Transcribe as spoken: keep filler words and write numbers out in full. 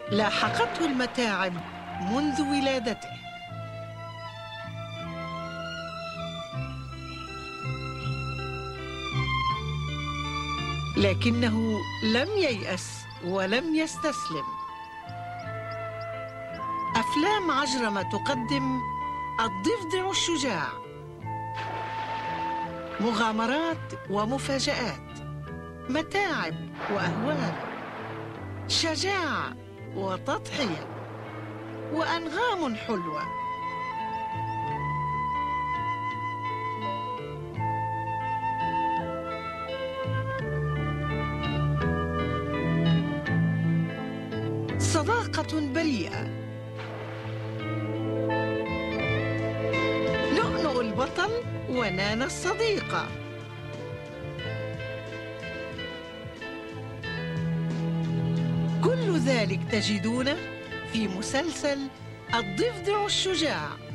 لاحقته المتاعب منذ ولادته، لكنه لم ييأس ولم يستسلم. أفلام عجرمة تقدم الضفدع الشجاع، مغامرات ومفاجآت، متاعب وأهوال، شجاعة وتضحية، وأنغام حلوة. صداقة بريئة، لؤلؤ البطل ونانا الصديقة، كل ذلك تجدونه في مسلسل الضفدع الشجاع.